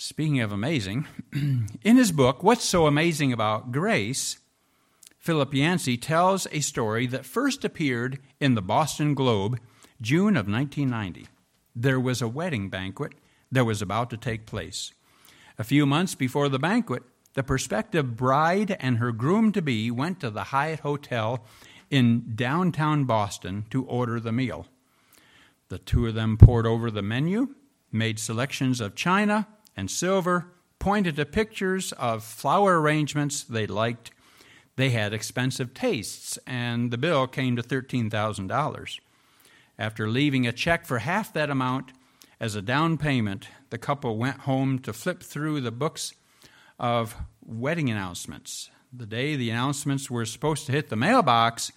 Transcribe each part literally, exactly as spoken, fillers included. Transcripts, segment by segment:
Speaking of amazing, in his book, What's So Amazing About Grace, Philip Yancey tells a story that first appeared in the Boston Globe, June of nineteen ninety. There was a wedding banquet that was about to take place. A few months before the banquet, the prospective bride and her groom-to-be went to the Hyatt Hotel in downtown Boston to order the meal. The two of them pored over the menu, made selections of china and silver, pointed to pictures of flower arrangements they liked. They had expensive tastes, and the bill came to thirteen thousand dollars. After leaving a check for half that amount as a down payment, the couple went home to flip through the books of wedding announcements. The day the announcements were supposed to hit the mailbox,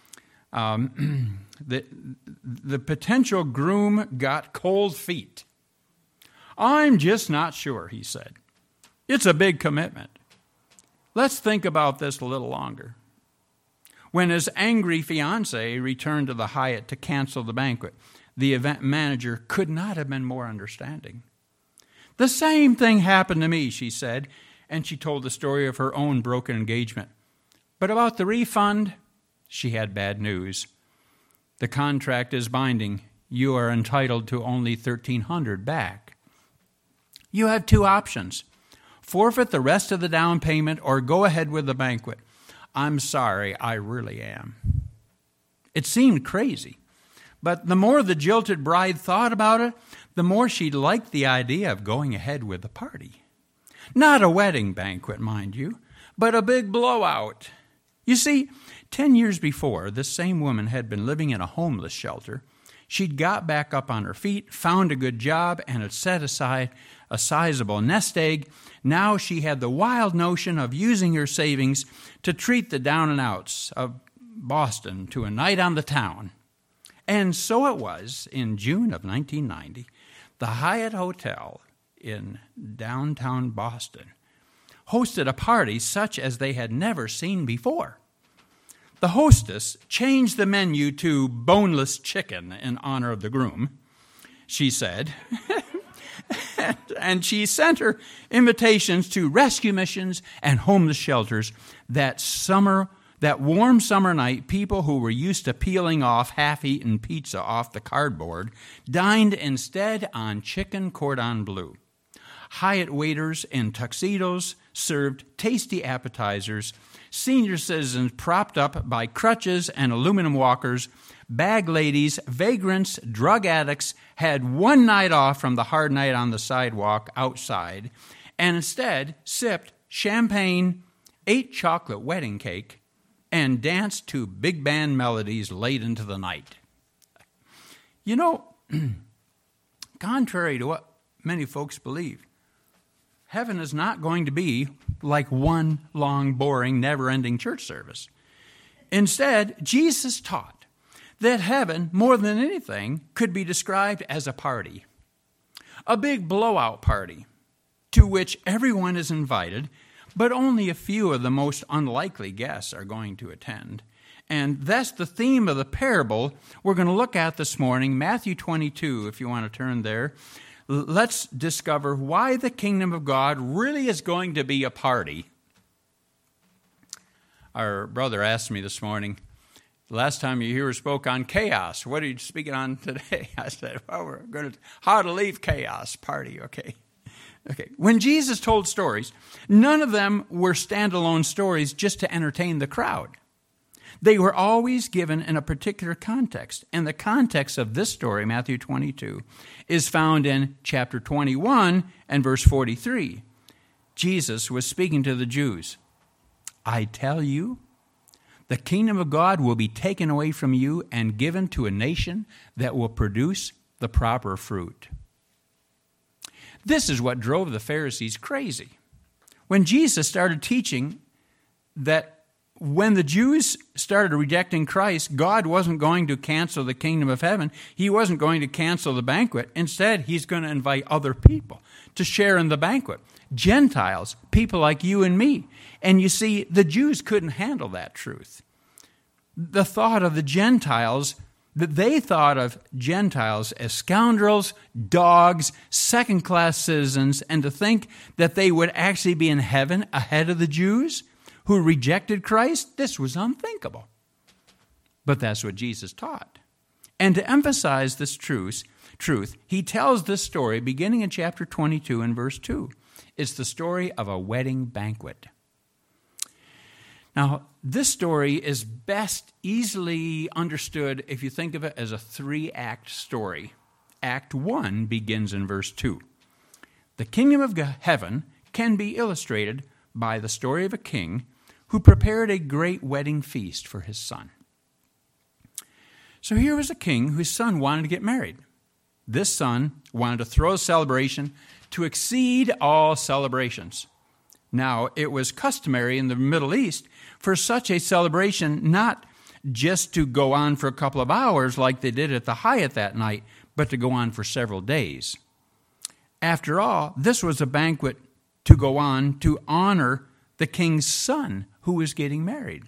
um, the, the potential groom got cold feet. "I'm just not sure," he said. "It's a big commitment. Let's think about this a little longer." When his angry fiancée returned to the Hyatt to cancel the banquet, the event manager could not have been more understanding. "The same thing happened to me," she said, and she told the story of her own broken engagement. But about the refund, she had bad news. "The contract is binding. You are entitled to only thirteen hundred dollars back. You have two options. Forfeit the rest of the down payment or go ahead with the banquet. I'm sorry, I really am." It seemed crazy, but the more the jilted bride thought about it, the more she liked the idea of going ahead with the party. Not a wedding banquet, mind you, but a big blowout. You see, ten years before, this same woman had been living in a homeless shelter. She'd got back up on her feet, found a good job, and had set aside a sizable nest egg. Now she had the wild notion of using her savings to treat the down and outs of Boston to a night on the town. And so it was, in June of nineteen ninety, the Hyatt Hotel in downtown Boston hosted a party such as they had never seen before. The hostess changed the menu to boneless chicken in honor of the groom, she said. And she sent her invitations to rescue missions and homeless shelters. That summer, that warm summer night, people who were used to peeling off half-eaten pizza off the cardboard dined instead on chicken cordon bleu. Hyatt waiters in tuxedos served tasty appetizers. Senior citizens propped up by crutches and aluminum walkers, bag ladies, vagrants, drug addicts had one night off from the hard night on the sidewalk outside and instead sipped champagne, ate chocolate wedding cake, and danced to big band melodies late into the night. You know, contrary to what many folks believe, heaven is not going to be like one long, boring, never-ending church service. Instead, Jesus taught that heaven, more than anything, could be described as a party, a big blowout party to which everyone is invited, but only a few of the most unlikely guests are going to attend. And that's the theme of the parable we're going to look at this morning, Matthew twenty-two, if you want to turn there. Let's discover why the kingdom of God really is going to be a party. Our brother asked me this morning, last time you here spoke on chaos. What are you speaking on today? I said, well, we're going to, how to leave chaos, party, okay. Okay. When Jesus told stories, none of them were standalone stories just to entertain the crowd. They were always given in a particular context. And the context of this story, Matthew twenty-two, is found in chapter twenty-one and verse forty-three. Jesus was speaking to the Jews. I tell you, the kingdom of God will be taken away from you and given to a nation that will produce the proper fruit. This is what drove the Pharisees crazy. When Jesus started teaching that when the Jews started rejecting Christ, God wasn't going to cancel the kingdom of heaven. He wasn't going to cancel the banquet. Instead, he's going to invite other people to share in the banquet. Gentiles, people like you and me. And you see, the Jews couldn't handle that truth. The thought of the Gentiles that they thought of Gentiles as scoundrels, dogs, second-class citizens, and to think that they would actually be in heaven ahead of the Jews who rejected Christ, this was unthinkable. But that's what Jesus taught. And to emphasize this truth, truth, he tells this story beginning in chapter twenty-two and verse two. It's the story of a wedding banquet. Now, this story is best easily understood if you think of it as a three-act story. Act one begins in verse two. The kingdom of heaven can be illustrated by the story of a king who prepared a great wedding feast for his son. So here was a king whose son wanted to get married. This son wanted to throw a celebration to exceed all celebrations. Now, it was customary in the Middle East for such a celebration not just to go on for a couple of hours like they did at the Hyatt that night, but to go on for several days. After all, this was a banquet to go on to honor the king's son who was getting married.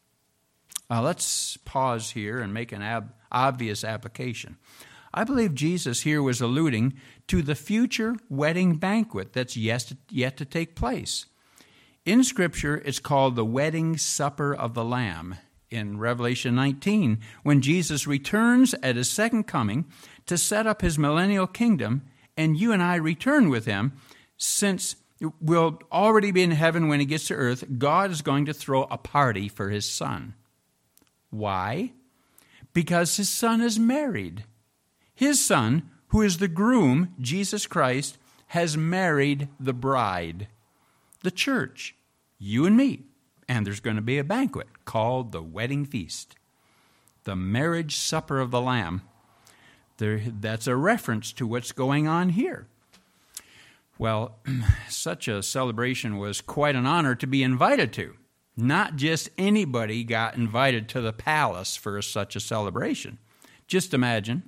Uh, let's pause here and make an ab- obvious application. I believe Jesus here was alluding to the future wedding banquet that's yet to, yet to take place. In Scripture, it's called the wedding supper of the Lamb in Revelation nineteen, when Jesus returns at his second coming to set up his millennial kingdom, and you and I return with him. Since we'll already be in heaven when he gets to earth, God is going to throw a party for his son. Why? Because his son is married. His son, who is the groom, Jesus Christ, has married the bride, the church, you and me. And there's going to be a banquet called the wedding feast, the marriage supper of the Lamb. There, that's a reference to what's going on here. Well, such a celebration was quite an honor to be invited to. Not just anybody got invited to the palace for such a celebration. Just imagine,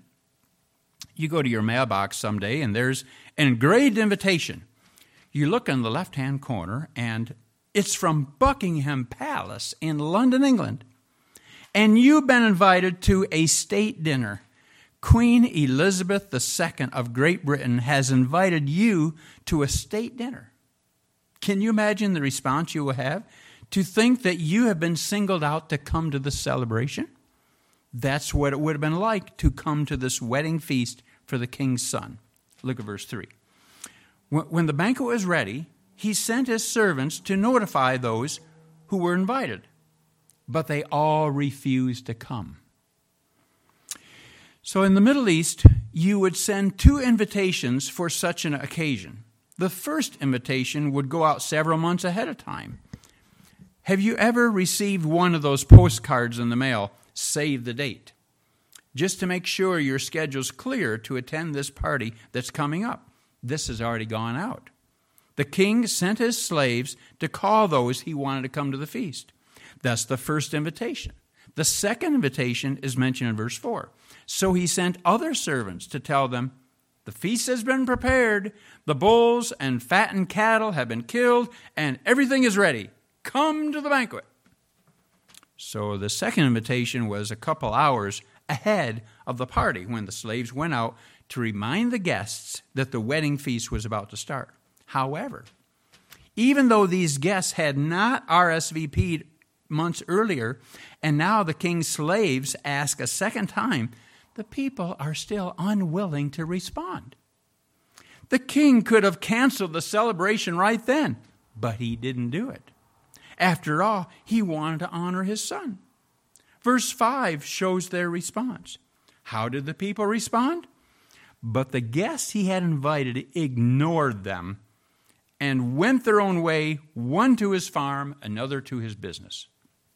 you go to your mailbox someday and there's an engraved invitation. You look in the left-hand corner and it's from Buckingham Palace in London, England. And you've been invited to a state dinner. Queen Elizabeth the Second of Great Britain has invited you to a state dinner. Can you imagine the response you will have? To think that you have been singled out to come to the celebration? That's what it would have been like to come to this wedding feast for the king's son. Look at verse three. When the banquet was ready, he sent his servants to notify those who were invited, but they all refused to come. So in the Middle East, you would send two invitations for such an occasion. The first invitation would go out several months ahead of time. Have you ever received one of those postcards in the mail, save the date, just to make sure your schedule's clear to attend this party that's coming up? This has already gone out. The king sent his slaves to call those he wanted to come to the feast. That's the first invitation. The second invitation is mentioned in verse four. So he sent other servants to tell them, the feast has been prepared, the bulls and fattened cattle have been killed, and everything is ready. Come to the banquet. So the second invitation was a couple hours ahead of the party when the slaves went out to remind the guests that the wedding feast was about to start. However, even though these guests had not R S V P'd months earlier, and now the king's slaves ask a second time, the people are still unwilling to respond. The king could have canceled the celebration right then, but he didn't do it. After all, he wanted to honor his son. Verse five shows their response. How did the people respond? But the guests he had invited ignored them and went their own way, one to his farm, another to his business.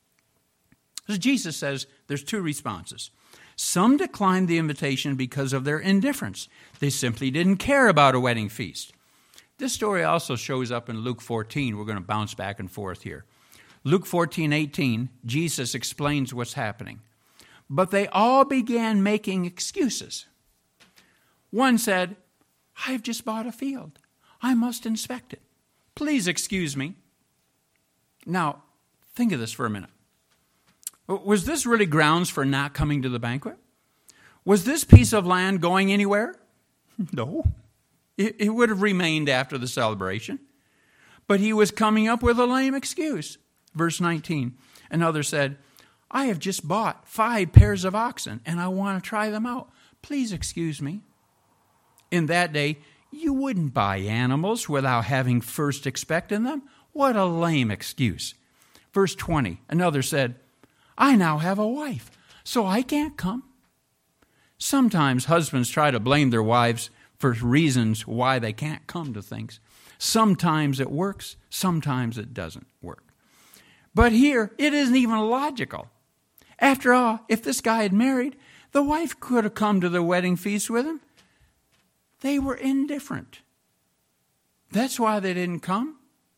So Jesus says there's two responses. Some declined the invitation because of their indifference. They simply didn't care about a wedding feast. This story also shows up in Luke fourteen. We're going to bounce back and forth here. Luke fourteen eighteen, Jesus explains what's happening. But they all began making excuses. One said, I've just bought a field. I must inspect it. Please excuse me. Now, think of this for a minute. Was this really grounds for not coming to the banquet? Was this piece of land going anywhere? No. It, it would have remained after the celebration. But he was coming up with a lame excuse. Verse nineteen, another said, I have just bought five pairs of oxen, and I want to try them out. Please excuse me. In that day, you wouldn't buy animals without having first expected them. What a lame excuse. Verse twenty, another said, I now have a wife, so I can't come. Sometimes husbands try to blame their wives for reasons why they can't come to things. Sometimes it works, sometimes it doesn't work. But here, it isn't even logical. After all, if this guy had married, the wife could have come to the wedding feast with him. They were indifferent. That's why they didn't come.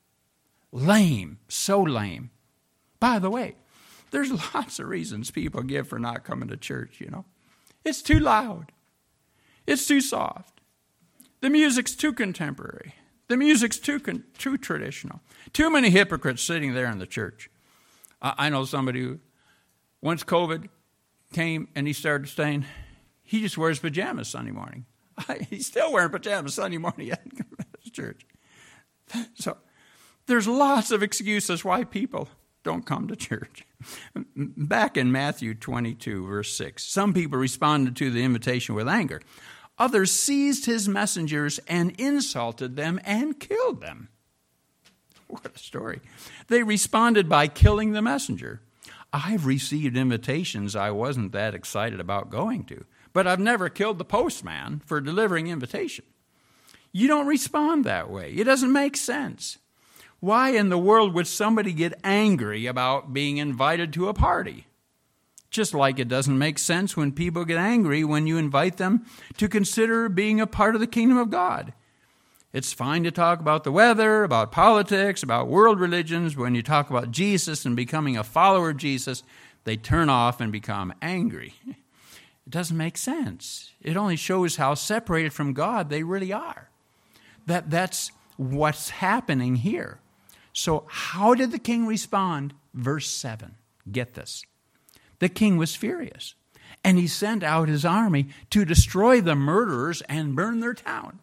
Lame, so lame. By the way, there's lots of reasons people give for not coming to church, you know. It's too loud. It's too soft. The music's too contemporary. The music's too con- too traditional. Too many hypocrites sitting there in the church. I, I know somebody who, once COVID came and he started saying, he just wears pajamas Sunday morning. I, he's still wearing pajamas Sunday morning at church. So there's lots of excuses why people don't come to church. Back in Matthew twenty-two, verse six, some people responded to the invitation with anger. Others seized his messengers and insulted them and killed them. What a story. They responded by killing the messenger. I've received invitations I wasn't that excited about going to, but I've never killed the postman for delivering invitation. You don't respond that way. It doesn't make sense. Why in the world would somebody get angry about being invited to a party? Just like it doesn't make sense when people get angry when you invite them to consider being a part of the kingdom of God. It's fine to talk about the weather, about politics, about world religions. When you talk about Jesus and becoming a follower of Jesus, they turn off and become angry. It doesn't make sense. It only shows how separated from God they really are. That, that's what's happening here. So how did the king respond? Verse seven. Get this. The king was furious, and he sent out his army to destroy the murderers and burn their town.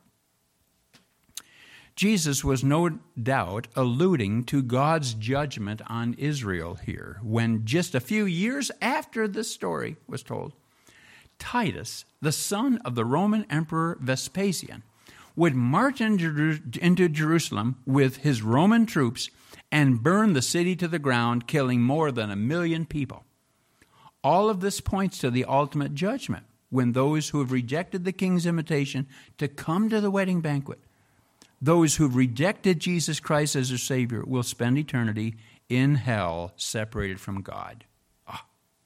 Jesus was no doubt alluding to God's judgment on Israel here, when just a few years after this story was told, Titus, the son of the Roman Emperor Vespasian, would march into Jerusalem with his Roman troops and burn the city to the ground, killing more than a million people. All of this points to the ultimate judgment, when those who have rejected the king's invitation to come to the wedding banquet, those who have rejected Jesus Christ as their Savior, will spend eternity in hell, separated from God. Oh.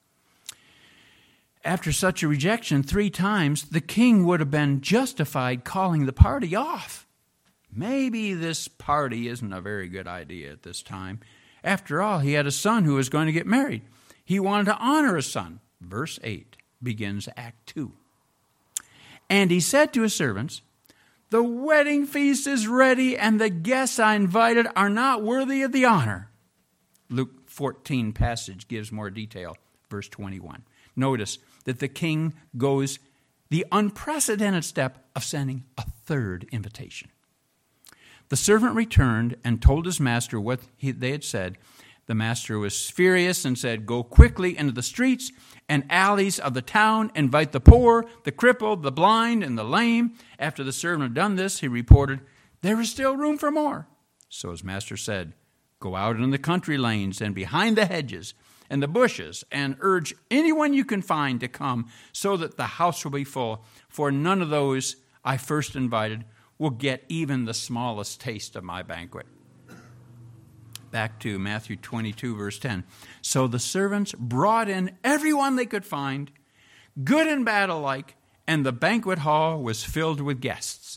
After such a rejection three times, the king would have been justified calling the party off. Maybe this party isn't a very good idea at this time. After all, he had a son who was going to get married. He wanted to honor his son. Verse eight begins Act two. And he said to his servants, the wedding feast is ready, and the guests I invited are not worthy of the honor. Luke fourteen passage gives more detail. Verse twenty-one. Notice that the king goes the unprecedented step of sending a third invitation. The servant returned and told his master what he, they had said. The master was furious and said, go quickly into the streets and alleys of the town, invite the poor, the crippled, the blind, and the lame. After the servant had done this, he reported, there is still room for more. So his master said, go out in the country lanes and behind the hedges and the bushes and urge anyone you can find to come, so that the house will be full. For none of those I first invited will get even the smallest taste of my banquet. Back to Matthew twenty-two, verse ten. So the servants brought in everyone they could find, good and bad alike, and the banquet hall was filled with guests.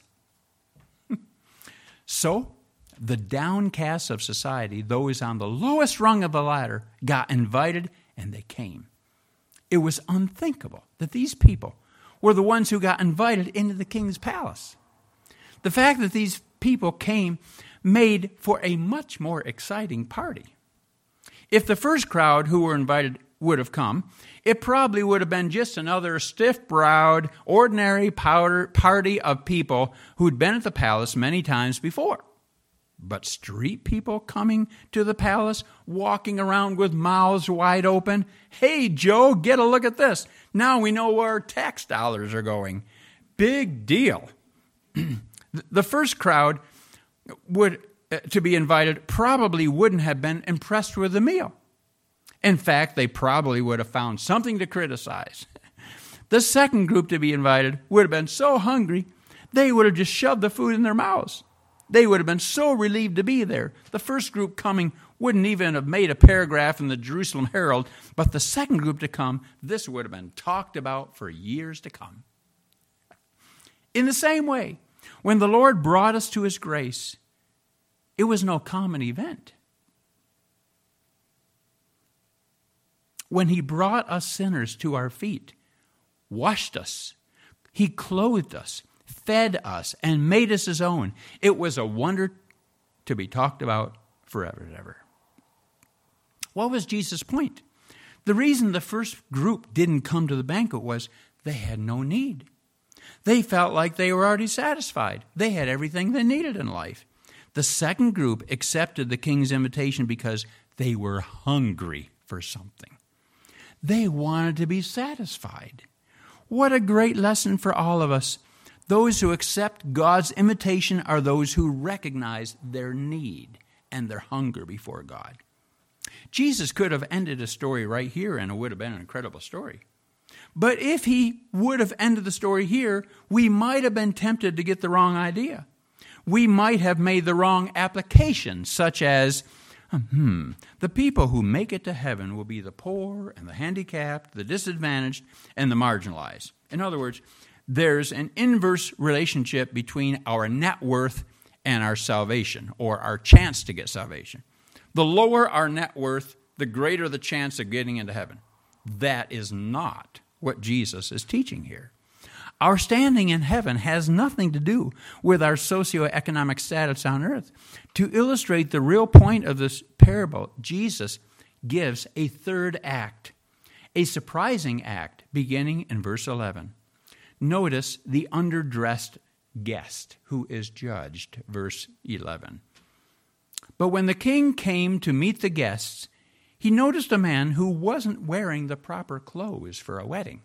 So the downcast of society, those on the lowest rung of the ladder, got invited, and they came. It was unthinkable that these people were the ones who got invited into the king's palace. The fact that these people came made for a much more exciting party. If the first crowd who were invited would have come, it probably would have been just another stiff-browed, ordinary powder party of people who'd been at the palace many times before. But street people coming to the palace, walking around with mouths wide open. Hey, Joe, get a look at this. Now we know where our tax dollars are going. Big deal. The first crowd would uh, to be invited probably wouldn't have been impressed with the meal. In fact, they probably would have found something to criticize. The second group to be invited would have been so hungry, they would have just shoved the food in their mouths. They would have been so relieved to be there. The first group coming wouldn't even have made a paragraph in the Jerusalem Herald, but the second group to come, this would have been talked about for years to come. In the same way, when the Lord brought us to his grace, it was no common event. When he brought us sinners to our feet, washed us, he clothed us, fed us, and made us his own, it was a wonder to be talked about forever and ever. What was Jesus' point? The reason the first group didn't come to the banquet was they had no need. They felt like they were already satisfied. They had everything they needed in life. The second group accepted the king's invitation because they were hungry for something. They wanted to be satisfied. What a great lesson for all of us. Those who accept God's invitation are those who recognize their need and their hunger before God. Jesus could have ended a story right here, and it would have been an incredible story. But if he would have ended the story here, we might have been tempted to get the wrong idea. We might have made the wrong application, such as, hmm, the people who make it to heaven will be the poor and the handicapped, the disadvantaged, and the marginalized. In other words, there's an inverse relationship between our net worth and our salvation, or our chance to get salvation. The lower our net worth, the greater the chance of getting into heaven. That is not what Jesus is teaching here. Our standing in heaven has nothing to do with our socioeconomic status on earth. To illustrate the real point of this parable, Jesus gives a third act, a surprising act, beginning in verse eleven. Notice the underdressed guest who is judged, verse eleven. But when the king came to meet the guests, he noticed a man who wasn't wearing the proper clothes for a wedding.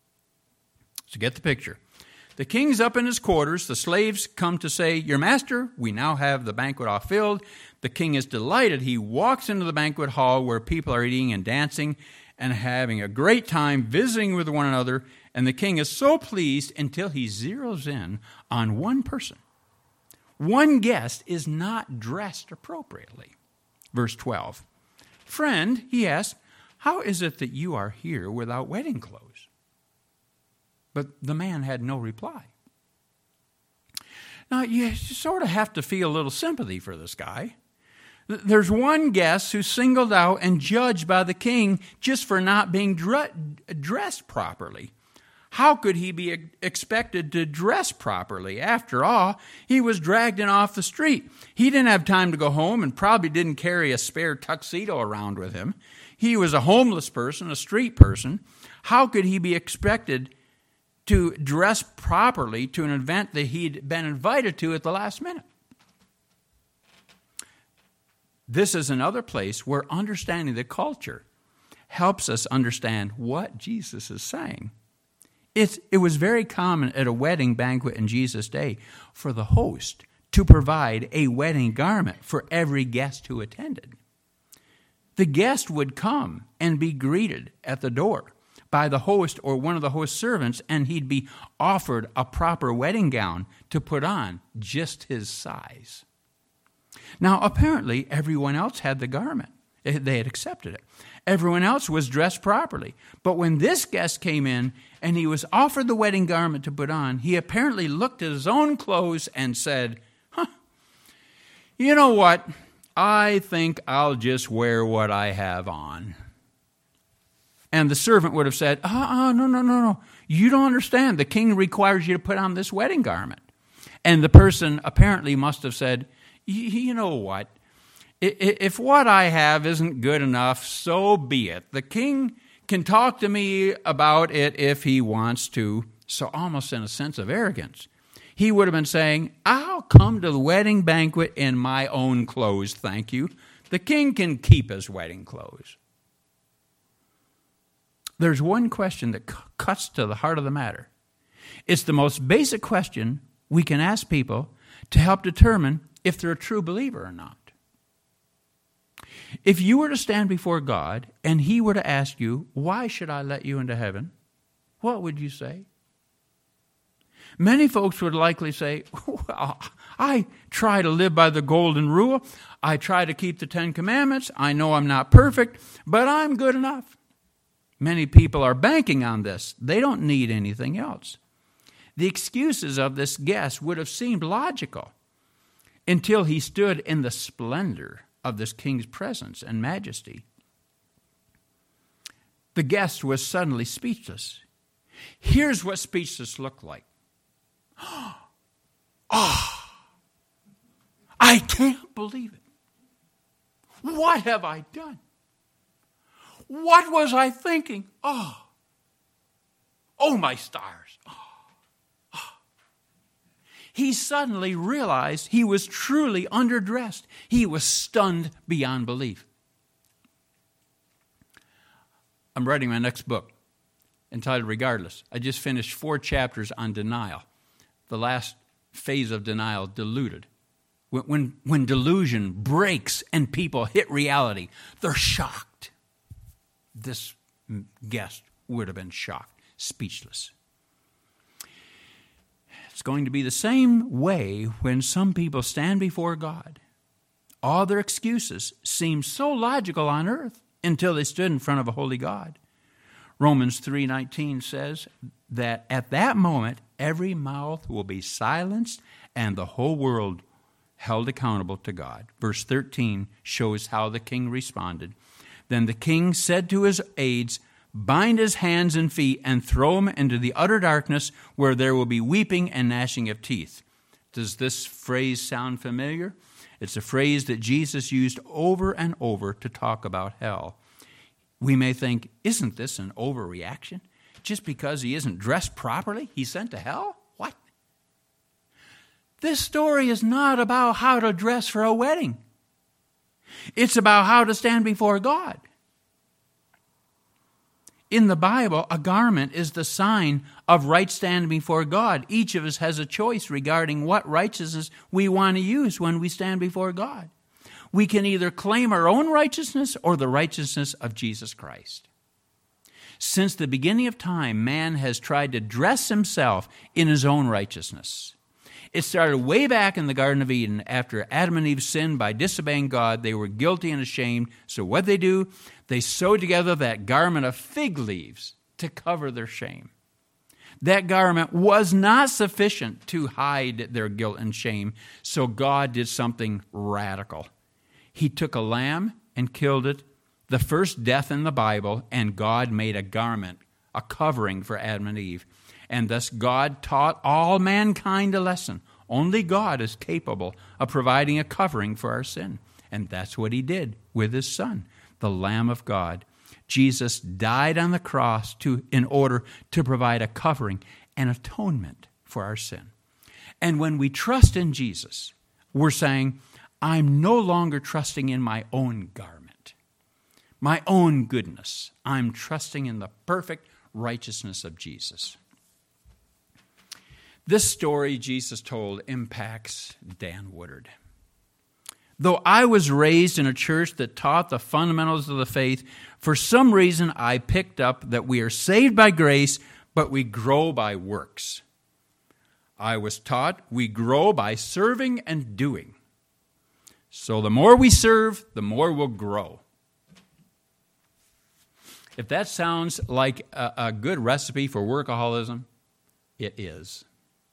So get the picture. The king's up in his quarters. The slaves come to say, "Your master, we now have the banquet all filled." The king is delighted. He walks into the banquet hall where people are eating and dancing and having a great time visiting with one another. And the king is so pleased until he zeroes in on one person. One guest is not dressed appropriately. Verse twelve. "Friend," he asked, "how is it that you are here without wedding clothes?" But the man had no reply. Now, you sort of have to feel a little sympathy for this guy. There's one guest who's singled out and judged by the king just for not being dre- dressed properly. How could he be expected to dress properly? After all, he was dragged in off the street. He didn't have time to go home and probably didn't carry a spare tuxedo around with him. He was a homeless person, a street person. How could he be expected to dress properly to an event that he'd been invited to at the last minute? This is another place where understanding the culture helps us understand what Jesus is saying. It's, it was very common at a wedding banquet in Jesus' day for the host to provide a wedding garment for every guest who attended. The guest would come and be greeted at the door by the host or one of the host's servants, and he'd be offered a proper wedding gown to put on just his size. Now, apparently, everyone else had the garment. They had accepted it. Everyone else was dressed properly. But when this guest came in and he was offered the wedding garment to put on, he apparently looked at his own clothes and said, huh, you know what? I think I'll just wear what I have on. And the servant would have said, uh-uh, no, no, no, no. You don't understand. The king requires you to put on this wedding garment. And the person apparently must have said, you know what? If what I have isn't good enough, so be it. The king can talk to me about it if he wants to, so almost in a sense of arrogance. He would have been saying, I'll come to the wedding banquet in my own clothes, thank you. The king can keep his wedding clothes. There's one question that c- cuts to the heart of the matter. It's the most basic question we can ask people to help determine if they're a true believer or not. If you were to stand before God and he were to ask you, why should I let you into heaven? What would you say? Many folks would likely say, well, I try to live by the golden rule. I try to keep the Ten Commandments. I know I'm not perfect, but I'm good enough. Many people are banking on this. They don't need anything else. The excuses of this guest would have seemed logical until he stood in the splendor of this king's presence and majesty. The guest was suddenly speechless. Here's what speechless looked like. Oh, I can't believe it. What have I done? What was I thinking? Oh, oh my stars. Oh. Oh. He suddenly realized he was truly underdressed. He was stunned beyond belief. I'm writing my next book entitled Regardless. I just finished four chapters on denial. The last phase of denial, deluded. When, when, when delusion breaks and people hit reality, they're shocked. This guest would have been shocked, speechless. It's going to be the same way when some people stand before God. All their excuses seem so logical on earth until they stood in front of a holy God. Romans three nineteen says that at that moment, every mouth will be silenced and the whole world held accountable to God. Verse thirteen shows how the king responded. Then the king said to his aides, bind his hands and feet and throw him into the utter darkness where there will be weeping and gnashing of teeth. Does this phrase sound familiar? It's a phrase that Jesus used over and over to talk about hell. We may think, isn't this an overreaction? Just because he isn't dressed properly, he's sent to hell? What? This story is not about how to dress for a wedding. It's about how to stand before God. In the Bible, a garment is the sign of right standing before God. Each of us has a choice regarding what righteousness we want to use when we stand before God. We can either claim our own righteousness or the righteousness of Jesus Christ. Since the beginning of time, man has tried to dress himself in his own righteousness. It started way back in the Garden of Eden. After Adam and Eve sinned by disobeying God, they were guilty and ashamed. So what they do? They sew together that garment of fig leaves to cover their shame. That garment was not sufficient to hide their guilt and shame, so God did something radical. He took a lamb and killed it, the first death in the Bible, and God made a garment, a covering for Adam and Eve. And thus God taught all mankind a lesson. Only God is capable of providing a covering for our sin. And that's what he did with his son, the Lamb of God. Jesus died on the cross to, in order to provide a covering and atonement for our sin. And when we trust in Jesus, we're saying, I'm no longer trusting in my own garment, my own goodness. I'm trusting in the perfect righteousness of Jesus. This story Jesus told impacts Dan Woodard. Though I was raised in a church that taught the fundamentals of the faith, for some reason I picked up that we are saved by grace, but we grow by works. I was taught we grow by serving and doing. So the more we serve, the more we'll grow. If that sounds like a, a good recipe for workaholism, it is.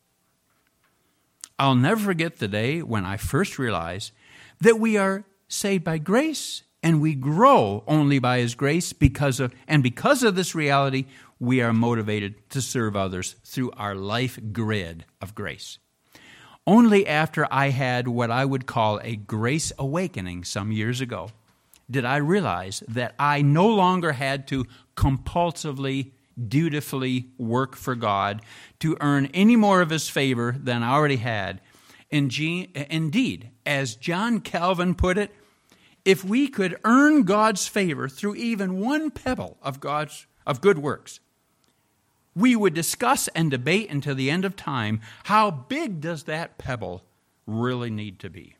I'll never forget the day when I first realized that we are saved by grace and we grow only by his grace because of, and because of this reality, we are motivated to serve others through our life grid of grace. Only after I had what I would call a grace awakening some years ago did I realize that I no longer had to compulsively, dutifully work for God to earn any more of His favor than I already had. Indeed, as John Calvin put it, if we could earn God's favor through even one pebble of God's of good works, we would discuss and debate until the end of time, how big does that pebble really need to be?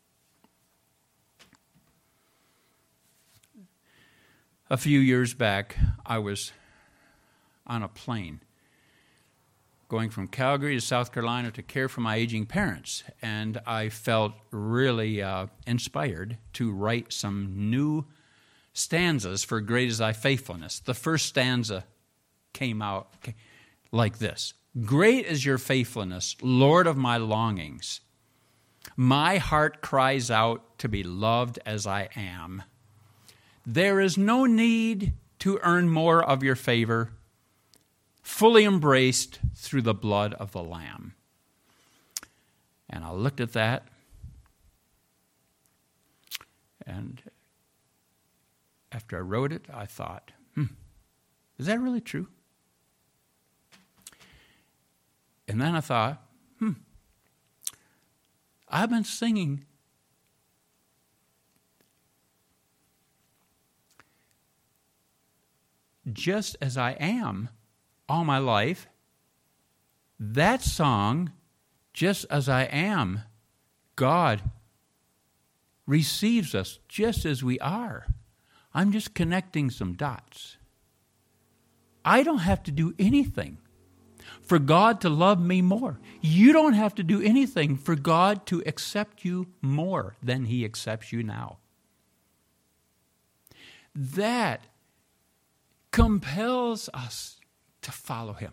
A few years back, I was on a plane going from Calgary to South Carolina to care for my aging parents, and I felt really uh, inspired to write some new stanzas for Great Is Thy Faithfulness. The first stanza came out like this: Great is your faithfulness, Lord of my longings. My heart cries out to be loved as I am. There is no need to earn more of your favor, fully embraced through the blood of the Lamb. And I looked at that, and after I wrote it, I thought, hmm, is that really true? And then I thought, hmm, I've been singing just as I am all my life. That song, just as I am, God receives us just as we are. I'm just connecting some dots. I don't have to do anything for God to love me more. You don't have to do anything for God to accept you more than He accepts you now. That compels us to follow Him.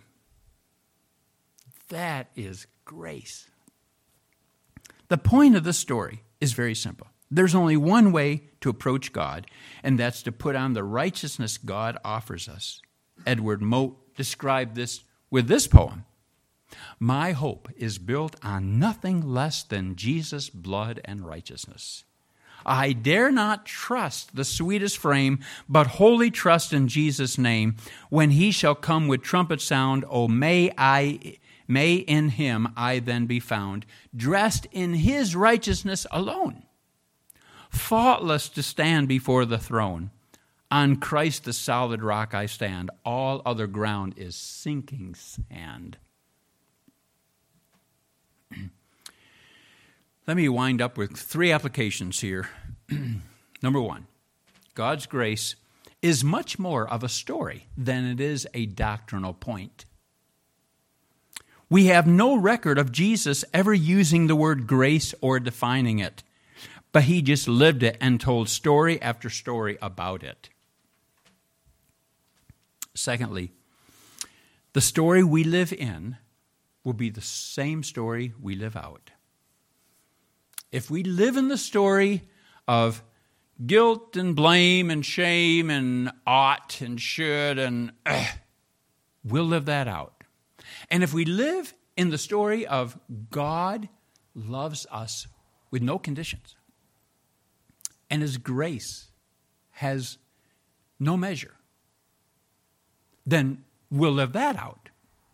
That is grace. The point of this story is very simple. There's only one way to approach God, and that's to put on the righteousness God offers us. Edward Mote described this with this poem: My hope is built on nothing less than Jesus' blood and righteousness. I dare not trust the sweetest frame, but wholly trust in Jesus' name. When He shall come with trumpet sound, oh, may I, may in Him I then be found, dressed in His righteousness alone, faultless to stand before the throne. On Christ the solid rock I stand. All other ground is sinking sand. Let me wind up with three applications here. Number one, God's grace is much more of a story than it is a doctrinal point. We have no record of Jesus ever using the word grace or defining it, but He just lived it and told story after story about it. Secondly, the story we live in will be the same story we live out. If we live in the story of guilt and blame and shame and ought and should and uh, we'll live that out. And if we live in the story of God loves us with no conditions, and His grace has no measure, then we'll live that out.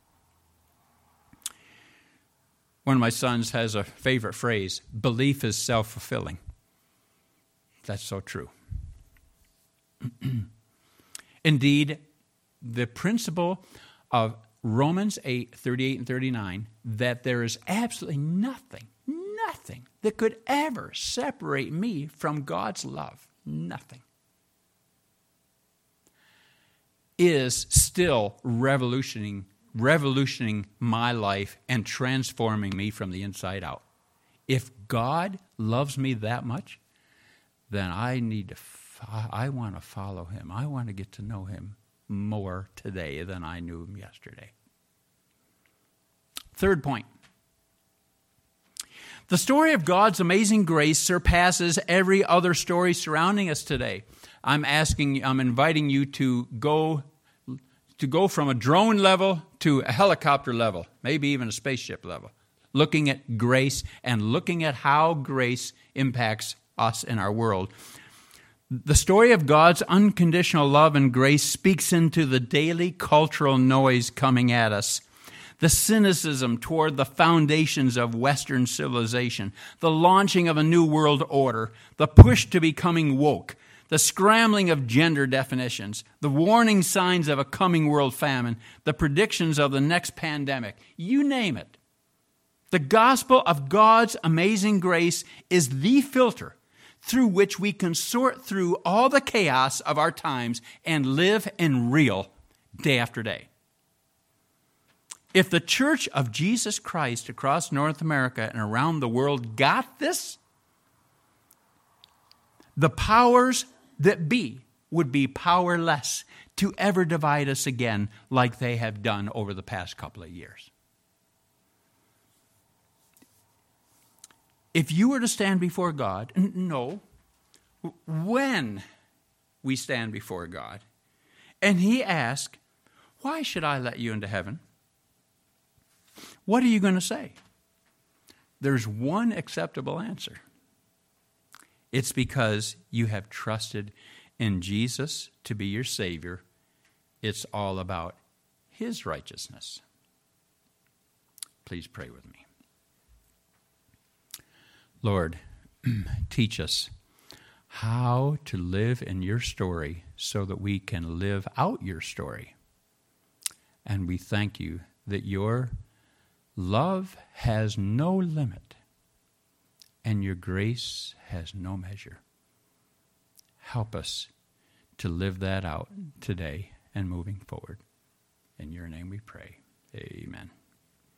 One of my sons has a favorite phrase: belief is self-fulfilling. That's so true. Indeed, the principle of Romans eight, thirty-eight and thirty-nine, that there is absolutely nothing, nothing that could ever separate me from God's love, nothing, is still revolutioning, revolutioning my life and transforming me from the inside out. If God loves me that much, then I need to, fo- I want to follow Him. I want to get to know Him more today than I knew Him yesterday. Third point. The story of God's amazing grace surpasses every other story surrounding us today. I'm asking, I'm inviting you to go to go from a drone level to a helicopter level, maybe even a spaceship level, looking at grace and looking at how grace impacts us in our world. The story of God's unconditional love and grace speaks into the daily cultural noise coming at us. The cynicism toward the foundations of Western civilization, the launching of a new world order, the push to becoming woke, the scrambling of gender definitions, the warning signs of a coming world famine, the predictions of the next pandemic, you name it. The gospel of God's amazing grace is the filter through which we can sort through all the chaos of our times and live in real day after day. If the Church of Jesus Christ across North America and around the world got this, the powers that be would be powerless to ever divide us again like they have done over the past couple of years. If you were to stand before God, no, when we stand before God, and He asks, why should I let you into heaven? What are you going to say? There's one acceptable answer. It's because you have trusted in Jesus to be your Savior. It's all about His righteousness. Please pray with me. Lord, teach us how to live in your story so that we can live out your story. And we thank you that your love has no limit and your grace has no measure. Help us to live that out today and moving forward. In your name we pray. Amen.